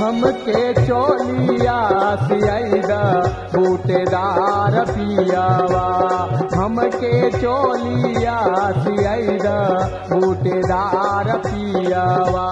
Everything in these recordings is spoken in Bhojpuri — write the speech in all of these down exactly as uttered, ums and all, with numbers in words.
हमके चोलिया सियाईदा बूटेदार पियावा हमके चोलिया सियाईदा बूटेदार पियावा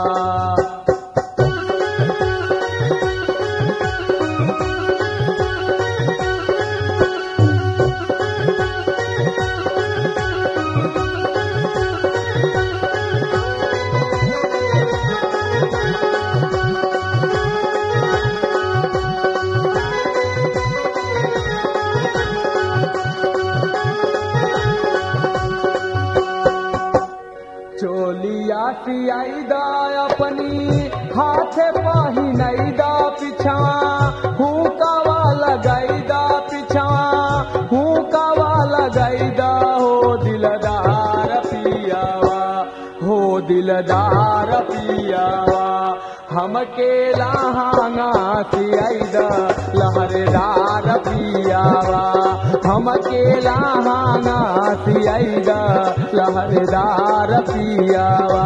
चोलिया सियाईदा अपनी हाथ पहिनैदा पिछा हुकावा लगैदा पिछा हुकावा लगैदा हो दिलदार पियावा हो दिलदार पियावा हमके लहाना सियाईदा लहरेदार पियावा हमके लहाना सियाईदा लहरेदार पियावा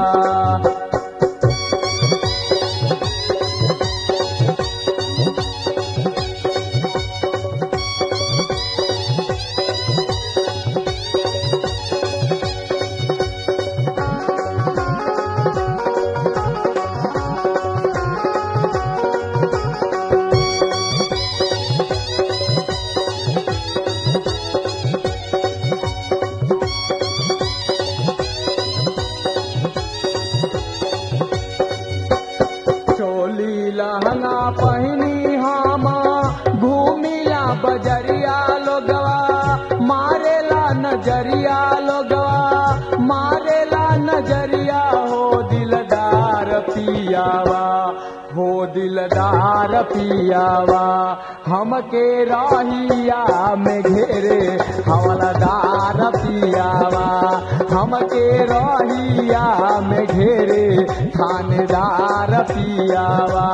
लहंगा पहनी हम घूमिला बजरिया लोगवा मारेला नजरिया लोगवा मारेला नजरिया हो दिलदार पियावा हो दिलदार पियावा हमके राहिया में घेरे हवलदार पियावा हमके राहिया में घेरे थानेदार पियावा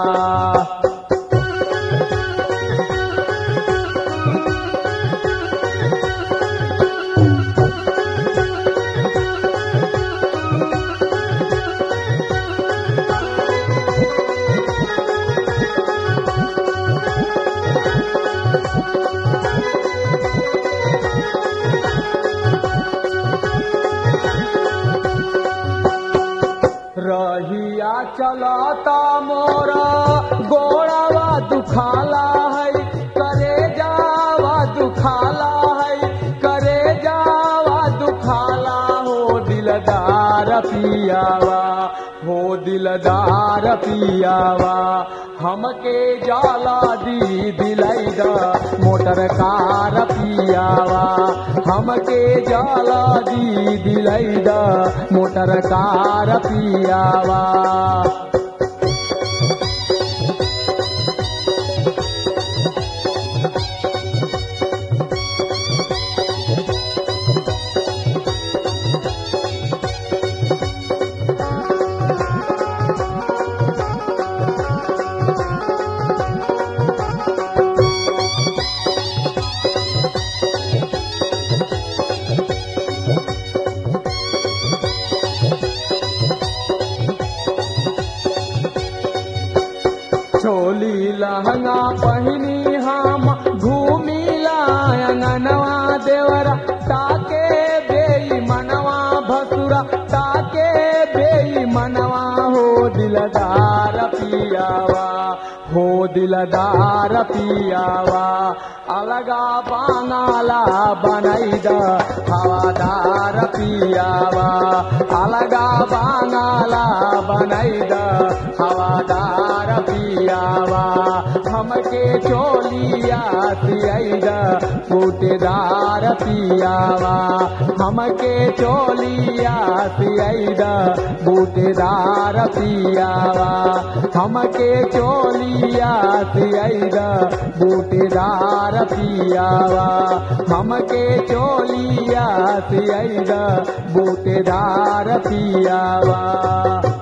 रहिया चलाता मोरा गोड़ावा दुखाला है करे जावा दुखाला है करे जावा दुखाला हो दिलदार पियावा हो दिलदार पियावा हमके जाला दी दिलैदा मोटर कार पियावा हमके जाला दी दिलैदा मोटर कार पियावा चोली लहंगा पहनी हम घूमिला अंगनवा देवरा ताके बेई मनवा भसुरा ताके बेई मनवा हो दिलदार पियावा हो दिलदार पियावा अलगा बांगाला बनैदा हवादार पियावा अलगा बांगाला बनैदा हवादार पियावा हमके चोलिया सियाईदा बूटेदार पियावा हमके चोलिया सियाईदा बूटेदार पियावा हमके चोलिया सियाईदा बूटेदार पियावा हमके चोलिया सियाईदा बूटेदार पियावा।